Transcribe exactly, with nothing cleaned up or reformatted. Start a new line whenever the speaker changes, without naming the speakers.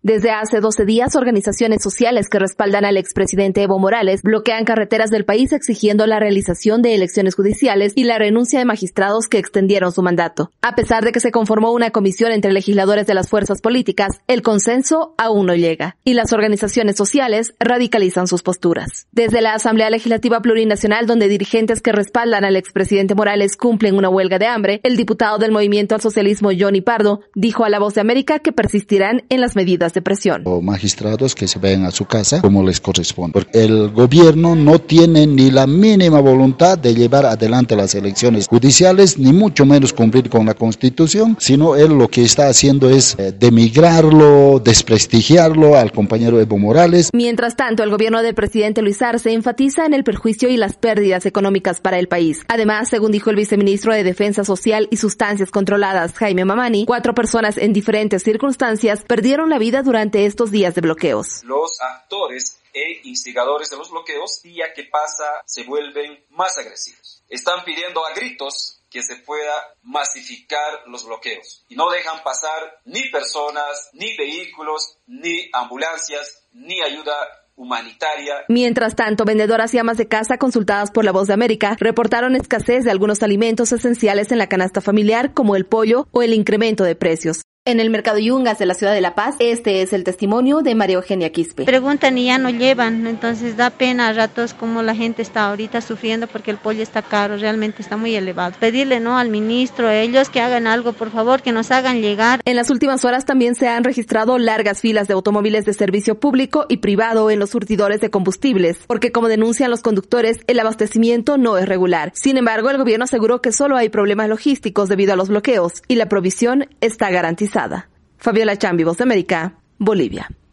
Desde hace doce días, organizaciones sociales que respaldan al expresidente Evo Morales bloquean carreteras del país exigiendo la realización de elecciones judiciales y la renuncia de magistrados que extendieron su mandato. A pesar de que se conformó una comisión entre legisladores de las fuerzas políticas, el consenso aún no llega, y las organizaciones sociales radicalizan sus posturas. Desde la Asamblea Legislativa Plurinacional, donde dirigentes que respaldan al expresidente Morales cumplen una huelga de hambre, el diputado del Movimiento al Socialismo, Johnny Pardo, dijo a La Voz de América que persistirán en las medidas de presión.
O magistrados que se vayan a su casa como les corresponde. Porque el gobierno no tiene ni la mínima voluntad de llevar adelante las elecciones judiciales, ni mucho menos cumplir con la Constitución, sino él lo que está haciendo es eh, demigrarlo, desprestigiarlo al compañero Evo Morales.
Mientras tanto, el gobierno del presidente Luis Arce enfatiza en el perjuicio y las pérdidas económicas para el país. Además, según dijo el viceministro de Defensa Social y Sustancias Controladas, Jaime Mamani, cuatro personas en diferentes circunstancias perdieron la vida durante estos días de bloqueos.
Los actores e instigadores de los bloqueos, día que pasa, se vuelven más agresivos. Están pidiendo a gritos que se pueda masificar los bloqueos y no dejan pasar ni personas, ni vehículos, ni ambulancias, ni ayuda humanitaria.
Mientras tanto, vendedoras y amas de casa consultadas por La Voz de América reportaron escasez de algunos alimentos esenciales en la canasta familiar, como el pollo o el incremento de precios. En el mercado Yungas de la ciudad de La Paz, este es el testimonio de María Eugenia Quispe.
Preguntan y ya no llevan, entonces da pena a ratos como la gente está ahorita sufriendo porque el pollo está caro, realmente está muy elevado. Pedirle no al ministro, a ellos que hagan algo, por favor, que nos hagan llegar.
En las últimas horas también se han registrado largas filas de automóviles de servicio público y privado en los surtidores de combustibles, porque como denuncian los conductores, el abastecimiento no es regular. Sin embargo, el gobierno aseguró que solo hay problemas logísticos debido a los bloqueos y la provisión está garantizada. Fabiola Chambi, Voz de América, Bolivia.